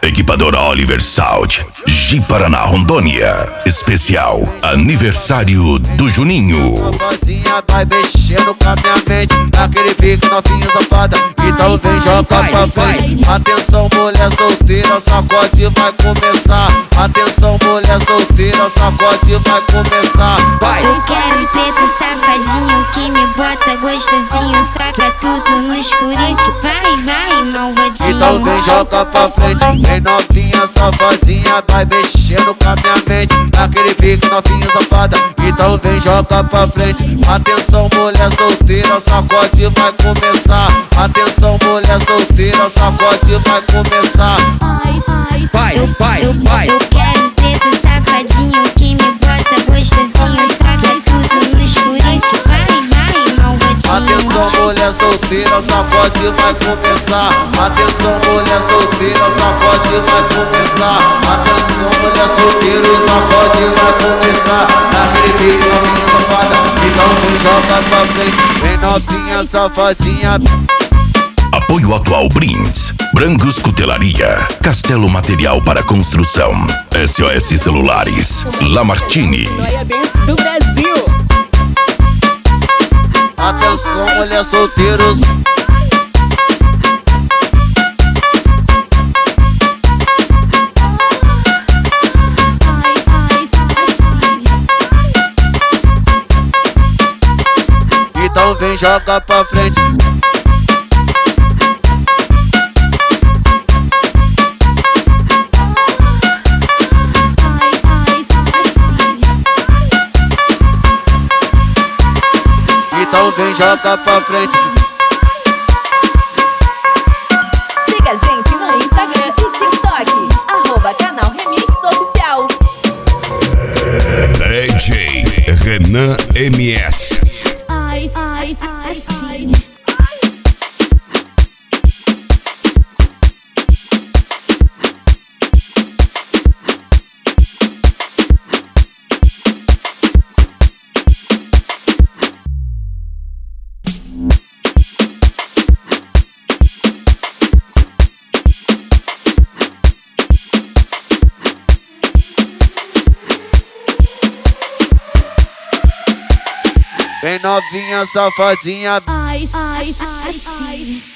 Equipadora Oliver Sound, Ji-Paraná, Rondônia. Especial aniversário do Juninho. Novinha vai mexendo com a minha mente, naquele pique novinha safada. Então vem, joga pra frente. Atenção, mulher solteira, sacode vai começar. Atenção, mulher solteira, sacode vai começar. Eu quero um preto safadinho que me bota gostosinho, saca tudo no escurinho. Vai, malvadinho. Então vem, joga pra frente. Vem novinha safadinha, vai mexendo com a minha mente, naquele pique novinha safada. Então vem, joga pra frente. Atenção, mulher solteira, sacode vai começar. Atenção, mulher solteira, sacode vai começar. Eu quero um preto safadinho que me bota gostosinho, saca tudo no escurinho. Vai, malvadinho. Atenção, mulher solteira, sacode vai começar. Atenção, mulher solteira, sacode vai começar. Atenção, mulher solteira, sacode vai começar. Naquele pique novinha safada. Então vem, joga pra frente. Vem novinha safadinha. Apoio atual Brindes, Brancos Cutelaria, Castelo Material para Construção, SOS Celulares, Lamartine. Do Brasil. Atenção, mulher solteiros. Então vem, joga pra frente. Então vem, joga pra frente. Siga a gente no Instagram e TikTok, @canal Remix Oficial. DJ Renan MS. Assim. Vem novinha safadinha. Assim.